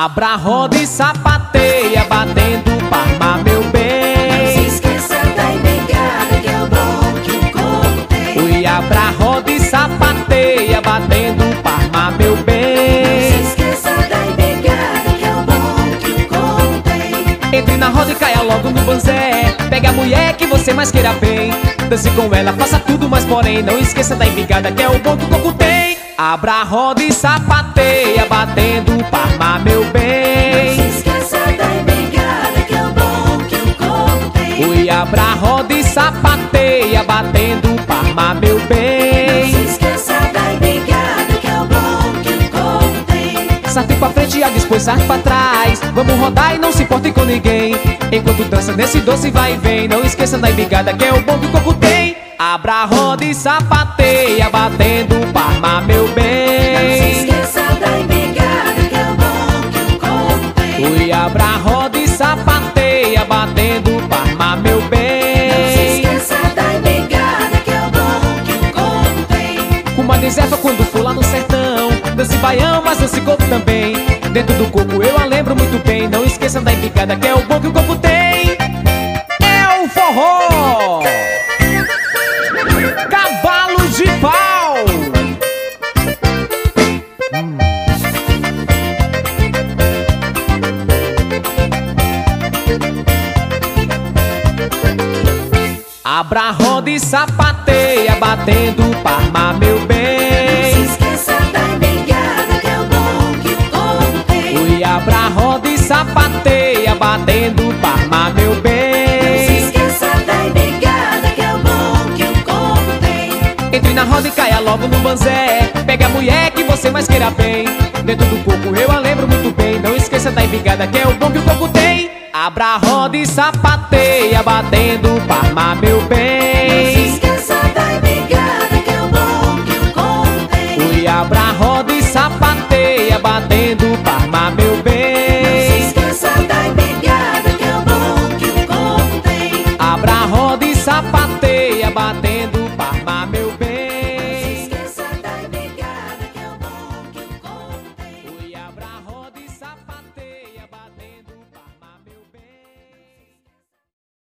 Abra a roda e sapateia, batendo palma, meu bem. Não se esqueça da embigada, que é o bom que o corpo tem. Ui, abra a roda e sapateia, batendo palma, meu bem. Não se esqueça da embigada, que é o bom que o corpo tem. Entre na roda e caia logo no banzé. Pega a mulher que você mais queira bem. Dance com ela, faça tudo, mas porém não esqueça da embigada, que é o bom que o coco tem. Abra a roda e sapateia, batendo palma, meu bem. Não se esqueça da embigada, que é o bom que o corpo tem. Ui, abra a roda e sapateia, batendo palma, meu Não bem. se esqueça da embigada, que é o bom que o corpo tem. Sartem pra frente e a depois sartem pra trás. Vamos rodar e não se importem com ninguém. Enquanto dança nesse doce vai e vem. Não esqueça da embigada, que é o bom que o coco tem. Abra a roda e sapateia, batendo palma, meu Não se bem. esqueça da embigada, que é o bom que o corpo tem. Ui, abra a roda e sapateia, batendo palma, meu Não se bem. esqueça da embigada, que é o bom que o corpo tem. Com uma deserta quando for lá no sertão. Dance baião, mas dance coco também. Dentro do coco eu a lembro muito bem. Não esqueça da embigada, que é o bom que o coco tem. É o forró, cavalo de pau. Abra a roda e sapateia, batendo palma, meu Não se bem. esqueça da embigada, que é o bom que o corpo tem. Ui, abra a roda e sapateia, batendo palma, meu Não se bem. esqueça da embigada, que é o bom que o corpo tem. Entre na roda e caia logo no banzé. Pega a mulher que você mais queira bem. Dentro do coco eu a lembro muito bem. Não esqueça da embigada, que é o bom que o coco tem. Abra a roda e sapateia, batendo palma, meu Não se bem. esqueça da embigada, que é o bom que o corpo tem. Ui, abra a roda e sapateia, batendo palma, meu Não se bem. esqueça da embigada, que é o bom que o corpo tem. Abra a roda e sapateia,